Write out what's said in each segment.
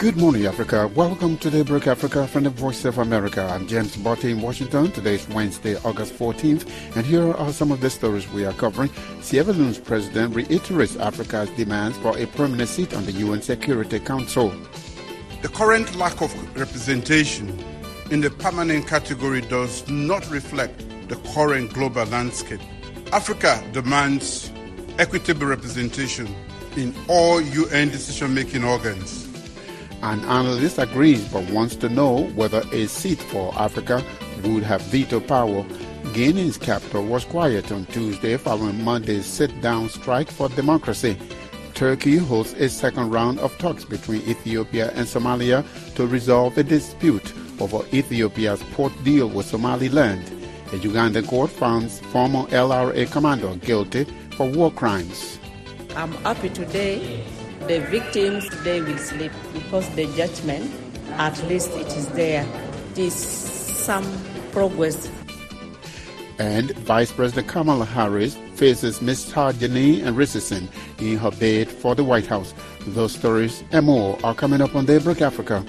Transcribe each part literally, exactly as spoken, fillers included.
Good morning, Africa. Welcome to Daybreak Africa from the Voice of America. I'm James Botte in Washington. Today is Wednesday, August fourteenth, and here are some of the stories we are covering. Sierra Leone's president reiterates Africa's demands for a permanent seat on the U N Security Council. The current lack of representation in the permanent category does not reflect the current global landscape. Africa demands equitable representation in all U N decision-making organs. An analyst agrees but wants to know whether a seat for Africa would have veto power. Guinea's capital was quiet on Tuesday following Monday's sit-down strike for democracy. Turkey holds a second round of talks between Ethiopia and Somalia to resolve a dispute over Ethiopia's port deal with Somaliland. A Ugandan court found former L R A commander guilty for war crimes. I'm happy today. The victims today will sleep because the judgment, at least it is there. It is some progress. And Vice President Kamala Harris faces misogyny and racism in her bid for the White House. Those stories and more are coming up on Daybreak Africa.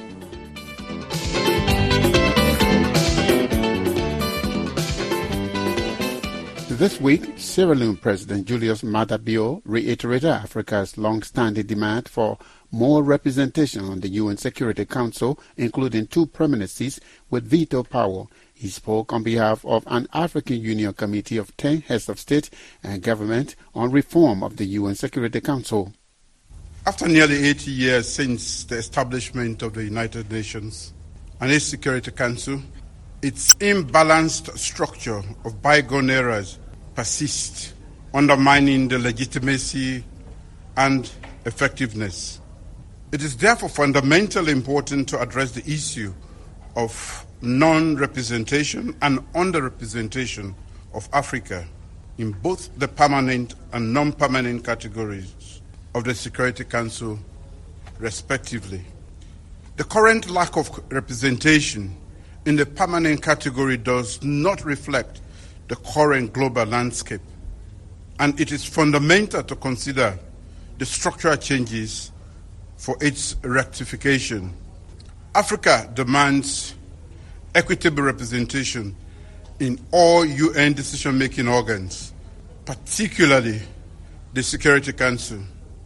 This week, Sierra Leone President Julius Maada Bio reiterated Africa's long-standing demand for more representation on the U N Security Council, including two permanent seats with veto power. He spoke on behalf of an African Union committee of ten heads of state and government on reform of the U N Security Council. After nearly eighty years since the establishment of the United Nations and its Security Council, its imbalanced structure of bygone eras persist, undermining the legitimacy and effectiveness. It is therefore fundamentally important to address the issue of non-representation and underrepresentation of Africa in both the permanent and non-permanent categories of the Security Council, respectively. The current lack of representation in the permanent category does not reflect the current global landscape, and it is fundamental to consider the structural changes for its rectification. Africa demands equitable representation in all U N decision-making organs, particularly the Security Council.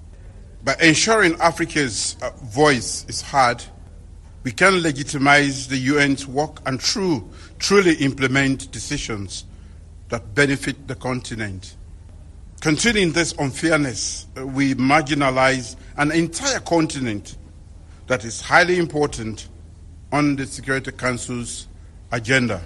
By ensuring Africa's uh, voice is heard, we can legitimize the U N's work and true, truly implement decisions that benefit the continent. Continuing this unfairness, we marginalize an entire continent that is highly important on the Security Council's agenda.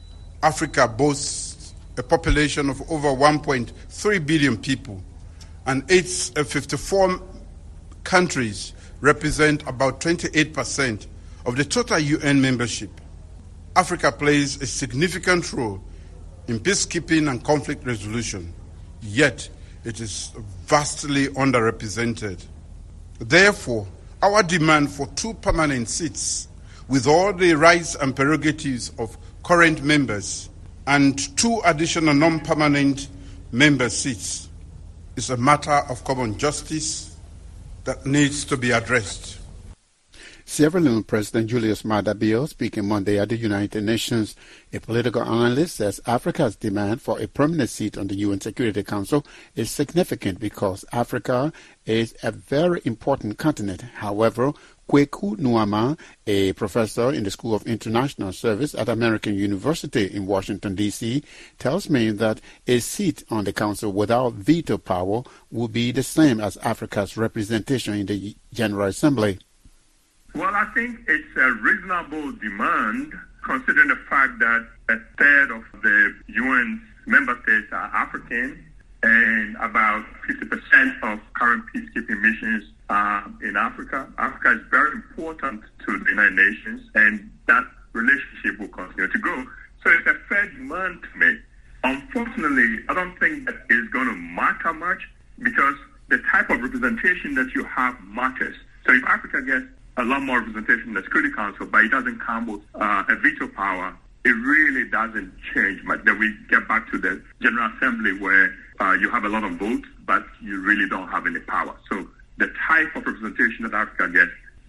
Africa boasts a population of over one point three billion people, and its fifty-four countries represent about twenty-eight percent of the total U N membership. Africa plays a significant role in peacekeeping and conflict resolution, yet it is vastly underrepresented. Therefore, our demand for two permanent seats with all the rights and prerogatives of current members and two additional non-permanent member seats is a matter of common justice that needs to be addressed. Sierra Leone President Julius Maada Bio speaking Monday at the United Nations. A political analyst says Africa's demand for a permanent seat on the U N Security Council is significant because Africa is a very important continent. However, Kweku Nuama, a professor in the School of International Service at American University in Washington, D C, tells me that a seat on the council without veto power would be the same as Africa's representation in the General Assembly. Well, I think it's a reasonable demand, considering the fact that a third of the U N member states are African, and about fifty percent of current peacekeeping missions are in Africa. Africa is very important to the United Nations, and that relationship will continue to grow. So it's a fair demand to make. Unfortunately, I don't think that is going to matter much because the type of representation that you have matters. So if Africa gets a lot more representation in the Security Council, but it doesn't come with uh, a veto power, it really doesn't change much. Then we get back to the General Assembly where uh, you have a lot of votes, but you really don't have any power. So the type of representation that Africa gets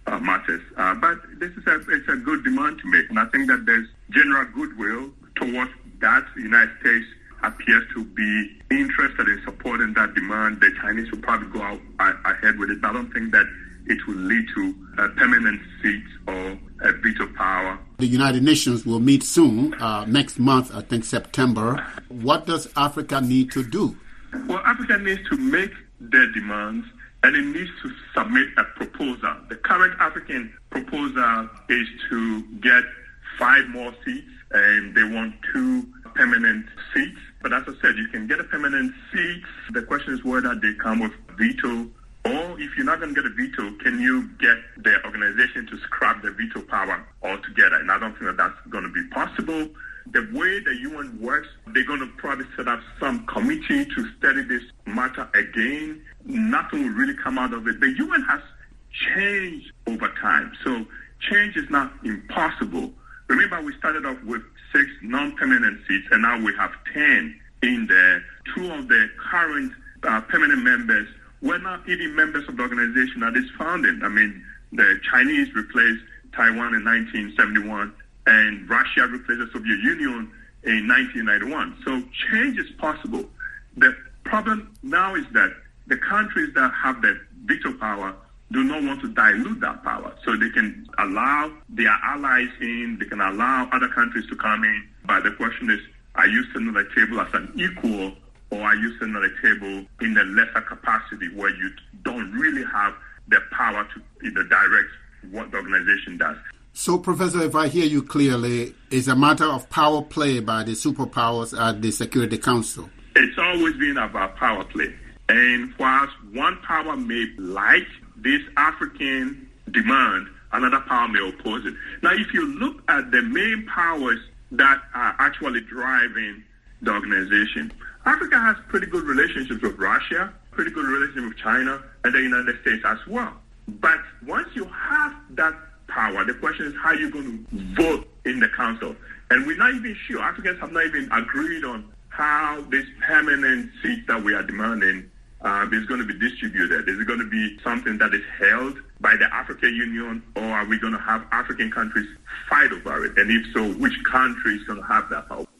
uh, matters. Uh, but this is a, it's a good demand to make. And I think that there's general goodwill towards that. The United States appears to be interested in supporting that demand. The Chinese will probably go out uh, ahead with it. But I don't think that it will lead to a permanent seat or a veto power. The United Nations will meet soon, uh, next month, I think September. What does Africa need to do? Well, Africa needs to make their demands, and it needs to submit a proposal. The current African proposal is to get five more seats, and they want two permanent seats. But as I said, you can get a permanent seat. The question is whether they come with veto, or if you're not going to get a veto, can you get the organization to scrap the veto power altogether? And I don't think that that's going to be possible. The way the U N works, they're going to probably set up some committee to study this matter again. Nothing will really come out of it. The U N has changed over time, so change is not impossible. Remember, we started off with six non-permanent seats, and now we have ten in there. Two of the current uh, permanent members were not even members of the organization at its founding. I mean, the Chinese replaced Taiwan in nineteen seventy-one, and Russia replaced the Soviet Union in nineteen ninety-one. So change is possible. The problem now is that the countries that have the veto power do not want to dilute that power. So they can allow their allies in, they can allow other countries to come in. But the question is, are you sitting at the table as an equal, or are you sitting at the table in a lesser capacity where you don't really have the power to either direct what the organization does? So, Professor, if I hear you clearly, it's a matter of power play by the superpowers at the Security Council. It's always been about power play. And whilst one power may like this African demand, another power may oppose it. Now, if you look at the main powers that are actually driving the organization, Africa has pretty good relationships with Russia, pretty good relationship with China, and the United States as well. But once you have that power, the question is how you're going to vote in the council. And we're not even sure. Africans have not even agreed on how this permanent seat that we are demanding uh, is going to be distributed. Is it going to be something that is held by the African Union, or are we going to have African countries fight over it? And if so, which country is going to have that power?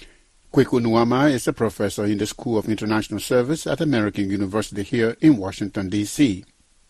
Kweku Nwoama is a professor in the School of International Service at American University here in Washington, D C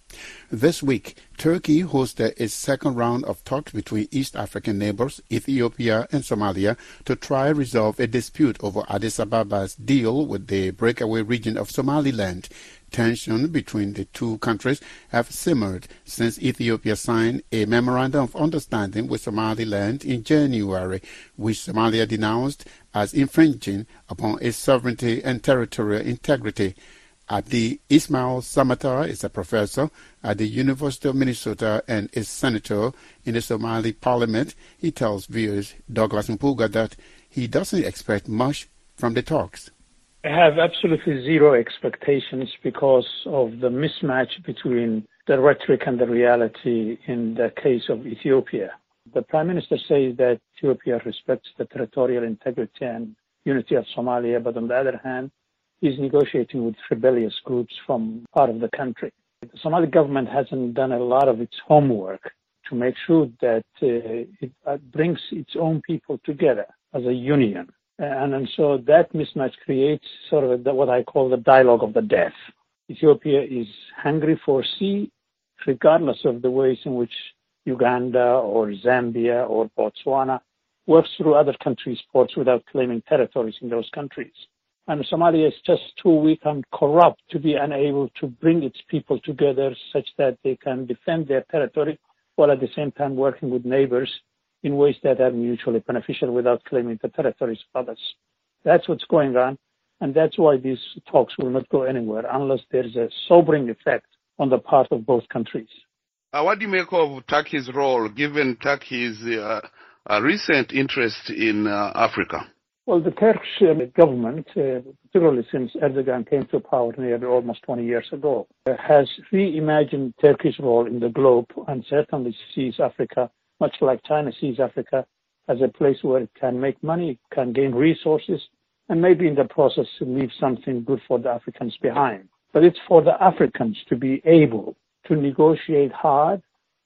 This week, Turkey hosted its second round of talks between East African neighbors, Ethiopia and Somalia, to try to resolve a dispute over Addis Ababa's deal with the breakaway region of Somaliland. Tension between the two countries have simmered since Ethiopia signed a memorandum of understanding with Somaliland in January, which Somalia denounced as infringing upon its sovereignty and territorial integrity. Abdi Ismail Samatar is a professor at the University of Minnesota and is senator in the Somali parliament. He tells viewers Douglas Mpuga that he doesn't expect much from the talks. I have absolutely zero expectations because of the mismatch between the rhetoric and the reality in the case of Ethiopia. The Prime Minister says that Ethiopia respects the territorial integrity and unity of Somalia, but on the other hand, he's negotiating with rebellious groups from part of the country. The Somali government hasn't done a lot of its homework to make sure that uh, it uh, brings its own people together as a union. And, and so that mismatch creates sort of a, what I call the dialogue of the death. Ethiopia is hungry for sea, regardless of the ways in which Uganda or Zambia or Botswana works through other countries' ports without claiming territories in those countries. And Somalia is just too weak and corrupt to be unable to bring its people together such that they can defend their territory while at the same time working with neighbors in ways that are mutually beneficial without claiming the territories of others. That's what's going on, and that's why these talks will not go anywhere unless there's a sobering effect on the part of both countries. Uh, what do you make of Turkey's role, given Turkey's uh, uh, recent interest in uh, Africa? Well, the Turkish uh, government, uh, particularly since Erdogan came to power nearly almost twenty years ago, uh, has reimagined Turkey's role in the globe and certainly sees Africa, much like China sees Africa, as a place where it can make money, can gain resources, and maybe in the process leave something good for the Africans behind. But it's for the Africans to be able to negotiate hard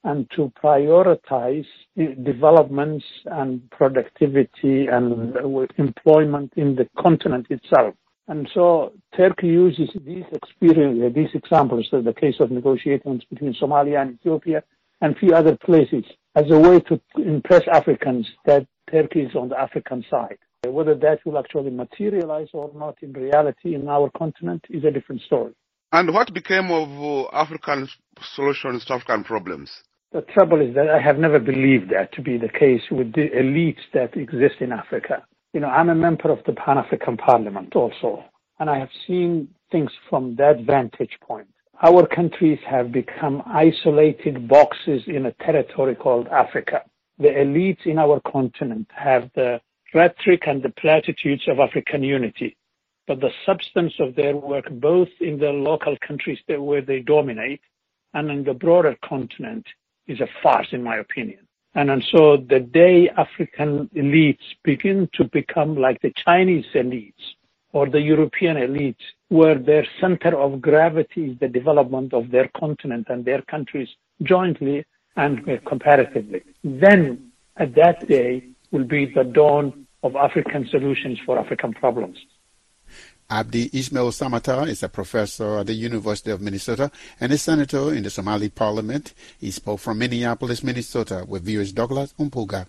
and to prioritize developments and productivity and employment in the continent itself. And so Turkey uses these experiences, these examples, the case of negotiations between Somalia and Ethiopia and few other places, as a way to impress Africans that Turkey is on the African side. Whether that will actually materialize or not in reality in our continent is a different story. And what became of uh, African solutions to African problems? The trouble is that I have never believed that to be the case with the elites that exist in Africa. You know, I'm a member of the Pan-African Parliament also, and I have seen things from that vantage point. Our countries have become isolated boxes in a territory called Africa. The elites in our continent have the rhetoric and the platitudes of African unity, but the substance of their work, both in the local countries that, where they dominate and in the broader continent, is a farce, in my opinion. And, and so the day African elites begin to become like the Chinese elites or the European elites, where their center of gravity is the development of their continent and their countries jointly and comparatively, then at that day will be the dawn of African solutions for African problems. Abdi Ismail Samata is a professor at the University of Minnesota and a senator in the Somali parliament. He spoke from Minneapolis, Minnesota, with viewers Douglas Umpuga.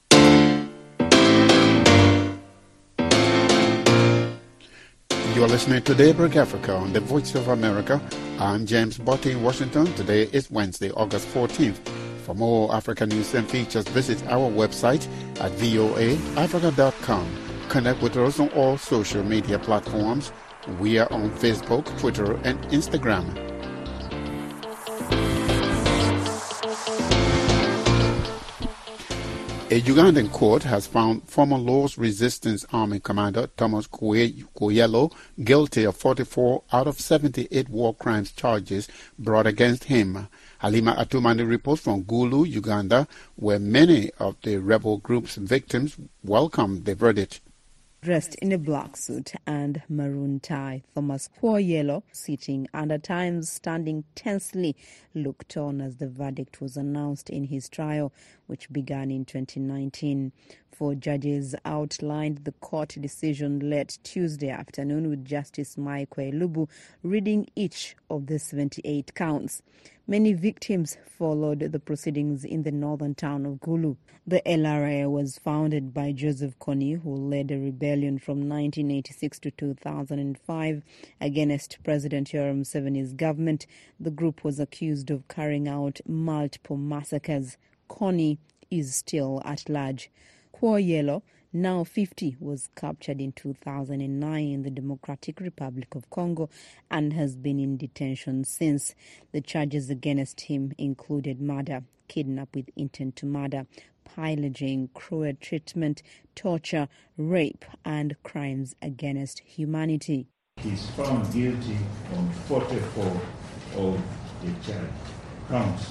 You are listening to Daybreak Africa on the Voice of America. I'm James Botti in Washington. Today is Wednesday, August fourteenth. For more African news and features, visit our website at voa africa dot com. Connect with us on all social media platforms. We are on Facebook, Twitter, and Instagram. A Ugandan court has found former Lord's Resistance Army Commander Thomas Kwoyelo guilty of forty-four out of seventy-eight war crimes charges brought against him. Halima Atumani reports from Gulu, Uganda, where many of the rebel group's victims welcomed the verdict. Dressed in a black suit and maroon tie, Thomas Kwoyelo, sitting and at times standing tensely, looked on as the verdict was announced in his trial, which began in twenty nineteen. Four judges outlined the court decision late Tuesday afternoon, with Justice Michael Elubu reading each of the seventy-eight counts. Many victims followed the proceedings in the northern town of Gulu. The L R A was founded by Joseph Kony, who led a rebellion from nineteen eighty-six to two thousand five against President Yoweri Museveni's government. The group was accused of carrying out multiple massacres. Kony is still at large. Kwoyelo, now fifty, was captured in two thousand nine in the Democratic Republic of Congo and has been in detention since. The charges against him included murder, kidnap with intent to murder, pillaging, cruel treatment, torture, rape, and crimes against humanity. He's found guilty on forty-four of the charge counts.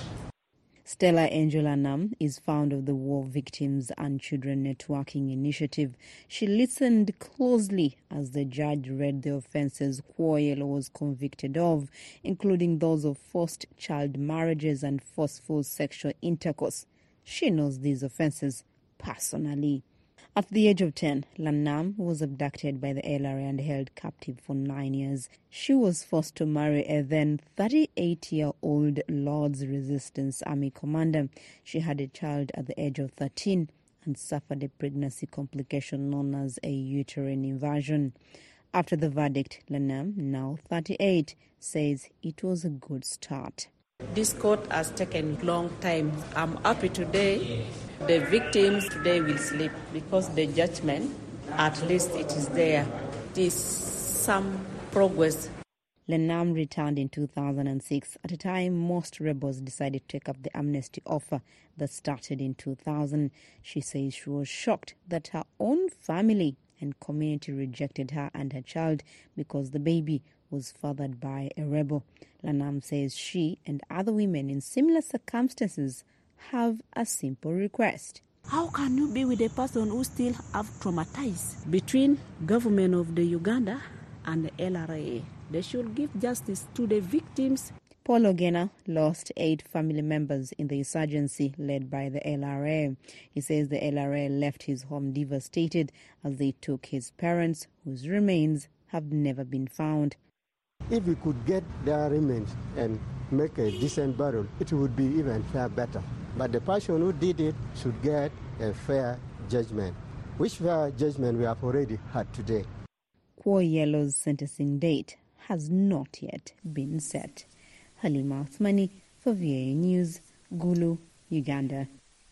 Stella Angel Anam is founder of the War Victims and Children Networking Initiative. She listened closely as the judge read the offences Kwoyelo was convicted of, including those of forced child marriages and forceful sexual intercourse. She knows these offences personally. At the age of ten, Lanam was abducted by the L R A and held captive for nine years. She was forced to marry a then thirty-eight-year-old Lord's Resistance Army commander. She had a child at the age of thirteen and suffered a pregnancy complication known as a uterine inversion. After the verdict, Lanam, now thirty-eight, says it was a good start. This court has taken a long time. I'm happy today. The victims today will sleep because the judgment, at least it is there. It is some progress. Lanam returned in two thousand six, at a time most rebels decided to take up the amnesty offer that started in two thousand. She says she was shocked that her own family and community rejected her and her child because the baby was fathered by a rebel. Lanam says she and other women in similar circumstances have a simple request. How can you be with a person who still have traumatized? Between government of the Uganda and the L R A, they should give justice to the victims. Paul Ogena lost eight family members in the insurgency led by the L R A. He says the L R A left his home devastated as they took his parents, whose remains have never been found. If we could get their remains and make a decent burial, it would be even far better. But the person who did it should get a fair judgment, which fair judgment we have already had today. Kwoyelo's sentencing date has not yet been set. Halima Othmani for V A News, Gulu, Uganda.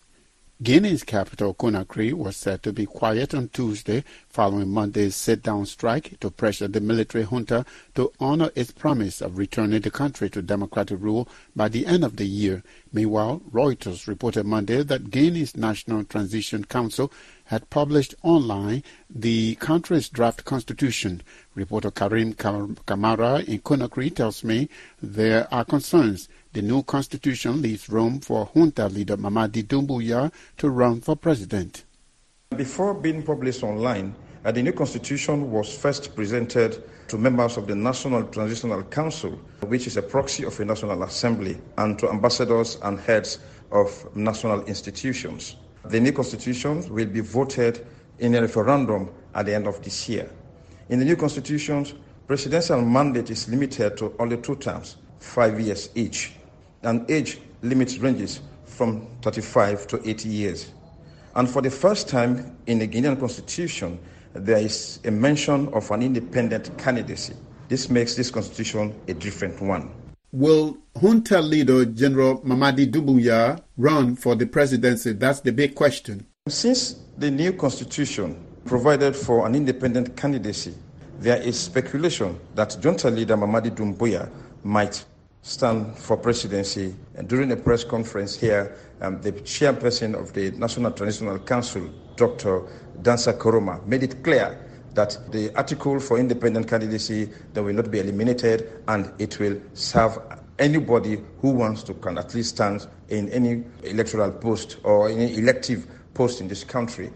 Guinea's capital, Conakry, was said to be quiet on Tuesday following Monday's sit-down strike to pressure the military junta to honor its promise of returning the country to democratic rule by the end of the year. Meanwhile, Reuters reported Monday that Guinea's National Transition Council had published online the country's draft constitution. Reporter Karim Kamara in Conakry tells me there are concerns. The new constitution leaves room for junta leader Mamadi Doumbouya to run for president. Before being published online, uh, the new constitution was first presented to members of the National Transitional Council, which is a proxy of a National Assembly, and to ambassadors and heads of national institutions. The new constitution will be voted in a referendum at the end of this year. In the new constitution, presidential mandate is limited to only two terms, five years each, and age limit ranges from thirty-five to eighty years. And for the first time in the Guinean constitution, there is a mention of an independent candidacy. This makes this constitution a different one. Will junta leader General Mamadi Doumbouya run for the presidency? That's the big question. Since the new constitution provided for an independent candidacy, there is speculation that junta leader Mamadi Doumbouya might stand for presidency. And during a press conference here, um, the chairperson of the National Transitional Council, Doctor Dansa Koroma, made it clear that the article for independent candidacy that will not be eliminated, and it will serve anybody who wants to can at least stand in any electoral post or any elective post in this country.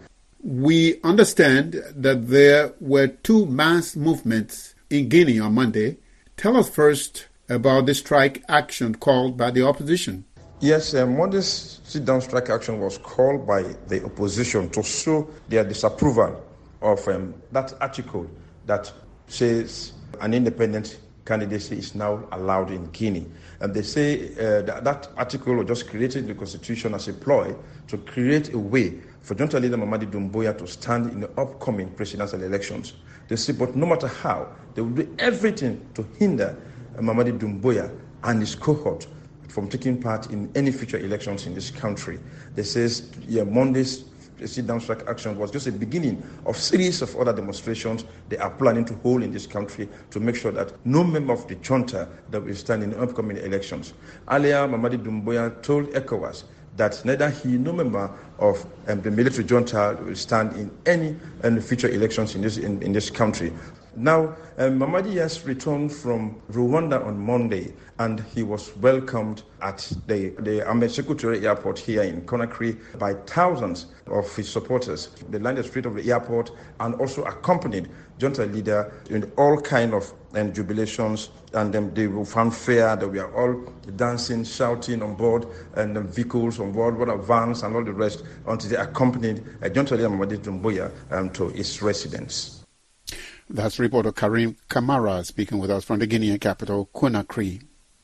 We understand that there were two mass movements in Guinea on Monday. Tell us first about the strike action called by the opposition. Yes, uh, Monday's sit-down strike action was called by the opposition to show their disapproval of um, that article that says an independent candidacy is now allowed in Guinea. And they say uh, that, that article was just created in the constitution as a ploy to create a way for junta leader Mamadi Doumbouya to stand in the upcoming presidential elections. They say, but no matter how, they will do everything to hinder uh, Mamadi Doumbouya and his cohort from taking part in any future elections in this country. They say yeah, Monday's sit-down strike action was just a beginning of series of other demonstrations they are planning to hold in this country to make sure that no member of the junta that will stand in the upcoming elections. Earlier, Mamadi Doumbouya told ECOWAS that neither he nor member of um, the military junta will stand in any um, future elections in this in, in this country. Now, um, Mamadi has returned from Rwanda on Monday, and he was welcomed at the, the Ahmed Sékou Touré Airport here in Conakry by thousands of his supporters. They lined the street of the airport and also accompanied junta leader in all kinds of um, jubilations, and um, they were fanfare. That we are all dancing, shouting on board, and um, vehicles on board, what vans and all the rest, until they accompanied uh, junta leader Mamadi Doumbouya um, to his residence. That's reporter Karim Kamara speaking with us from the Guinean capital, Conakry.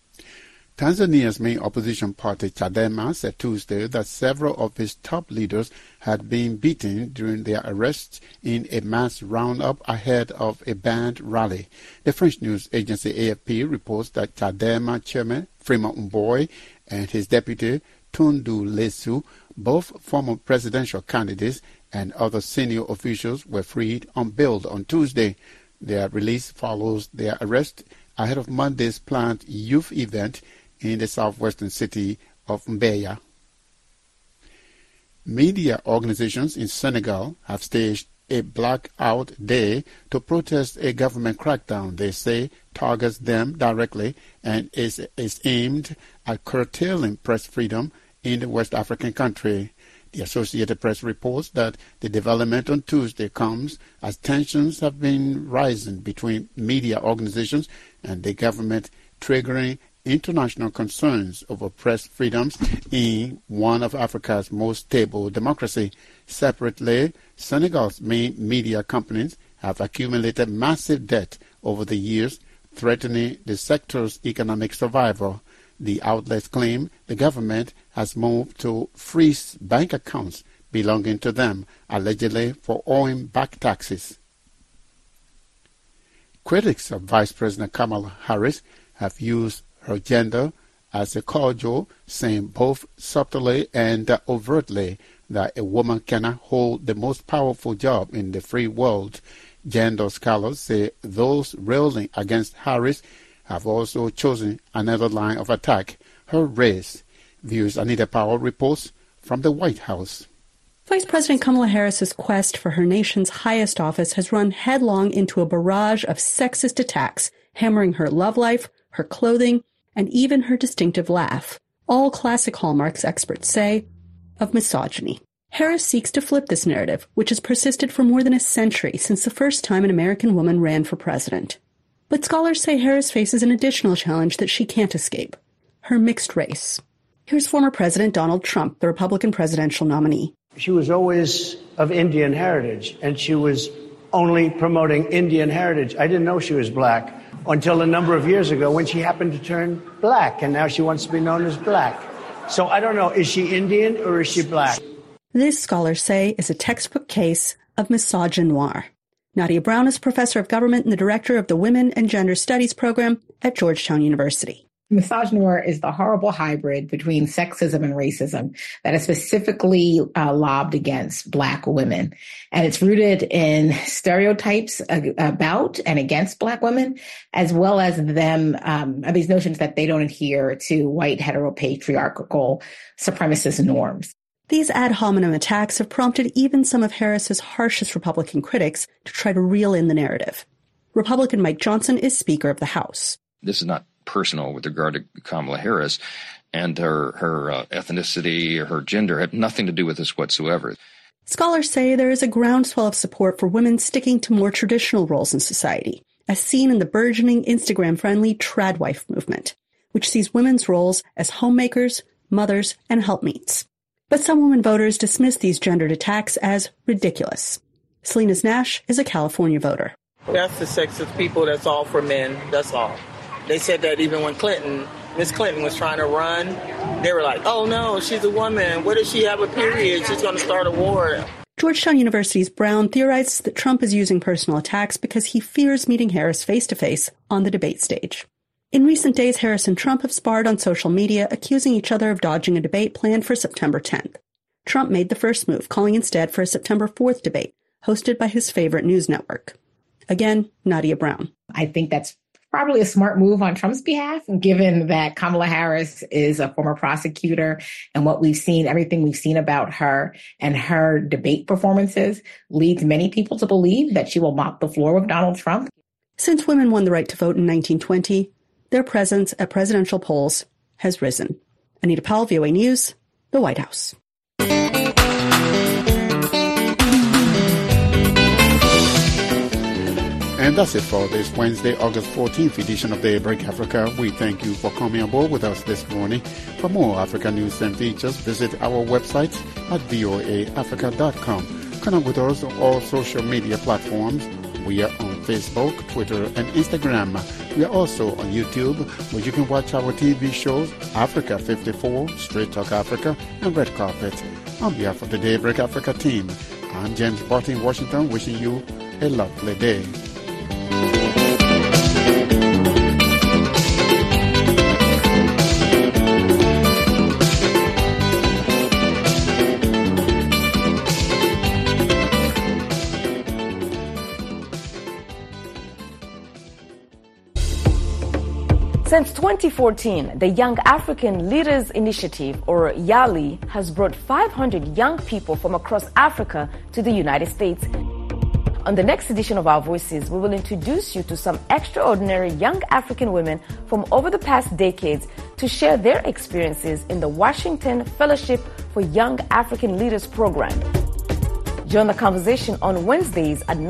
Tanzania's main opposition party, Chadema, said Tuesday that several of its top leaders had been beaten during their arrests in a mass roundup ahead of a banned rally. The French news agency A F P reports that Chadema chairman Freeman Mbowe and his deputy Tundu Lissu, both former presidential candidates, and other senior officials were freed on bail on Tuesday. Their release follows their arrest ahead of Monday's planned youth event in the southwestern city of Mbeya. Media organizations in Senegal have staged a blackout day to protest a government crackdown they say targets them directly and is, is aimed at curtailing press freedom in the West African country. The Associated Press reports that the development on Tuesday comes as tensions have been rising between media organizations and the government, triggering international concerns over press freedoms in one of Africa's most stable democracies. Separately, Senegal's main media companies have accumulated massive debt over the years, threatening the sector's economic survival. The outlets claim the government has moved to freeze bank accounts belonging to them, allegedly for owing back taxes. Critics of Vice President Kamala Harris have used her gender as a cudgel, saying both subtly and overtly that a woman cannot hold the most powerful job in the free world. Gender scholars say those railing against Harris have also chosen another line of attack, her race. Views Anita Powell reports from the White House. Vice President Kamala Harris's quest for her nation's highest office has run headlong into a barrage of sexist attacks, hammering her love life, her clothing, and even her distinctive laugh, all classic hallmarks, experts say, of misogyny. Harris seeks to flip this narrative, which has persisted for more than a century since the first time an American woman ran for president. But scholars say Harris faces an additional challenge that she can't escape, her mixed race. Here's former President Donald Trump, the Republican presidential nominee. She was always of Indian heritage, and she was only promoting Indian heritage. I didn't know she was black until a number of years ago when she happened to turn black, and now she wants to be known as black. So I don't know, is she Indian or is she black? This, scholars say, is a textbook case of misogynoir. Nadia Brown is professor of government and the director of the Women and Gender Studies program at Georgetown University. Misogynoir is the horrible hybrid between sexism and racism that is specifically uh, lobbed against Black women. And it's rooted in stereotypes about and against Black women, as well as them, um, these notions that they don't adhere to white heteropatriarchal supremacist norms. These ad hominem attacks have prompted even some of Harris's harshest Republican critics to try to reel in the narrative. Republican Mike Johnson is Speaker of the House. This is not personal with regard to Kamala Harris, and her, her uh, ethnicity or her gender had nothing to do with this whatsoever. Scholars say there is a groundswell of support for women sticking to more traditional roles in society, as seen in the burgeoning Instagram-friendly tradwife movement, which sees women's roles as homemakers, mothers, and helpmeets. But some women voters dismiss these gendered attacks as ridiculous. Salinas Nash is a California voter. That's the sexist people. That's all for men. That's all. They said that even when Clinton, Miss Clinton was trying to run, they were like, oh no, she's a woman. What if she have a period? She's going to start a war. Georgetown University's Brown theorizes that Trump is using personal attacks because he fears meeting Harris face-to-face on the debate stage. In recent days, Harris and Trump have sparred on social media, accusing each other of dodging a debate planned for September tenth. Trump made the first move, calling instead for a September fourth debate, hosted by his favorite news network. Again, Nadia Brown. I think that's probably a smart move on Trump's behalf, given that Kamala Harris is a former prosecutor, and what we've seen, everything we've seen about her and her debate performances leads many people to believe that she will mop the floor with Donald Trump. Since women won the right to vote in nineteen twenty, their presence at presidential polls has risen. Anita Powell, V O A News, the White House. And that's it for this Wednesday, August fourteenth edition of Daybreak Africa. We thank you for coming aboard with us this morning. For more Africa news and features, visit our website at voa africa dot com. Connect with us on all social media platforms. We are on Facebook, Twitter, and Instagram. We are also on YouTube, where you can watch our T V shows, Africa fifty-four, Straight Talk Africa, and Red Carpet. On behalf of the Daybreak Africa team, I'm James Barton in Washington, wishing you a lovely day. Since twenty fourteen, the Young African Leaders Initiative, or YALI, has brought five hundred young people from across Africa to the United States. On the next edition of Our Voices, we will introduce you to some extraordinary young African women from over the past decades to share their experiences in the Washington Fellowship for Young African Leaders program. Join the conversation on Wednesdays at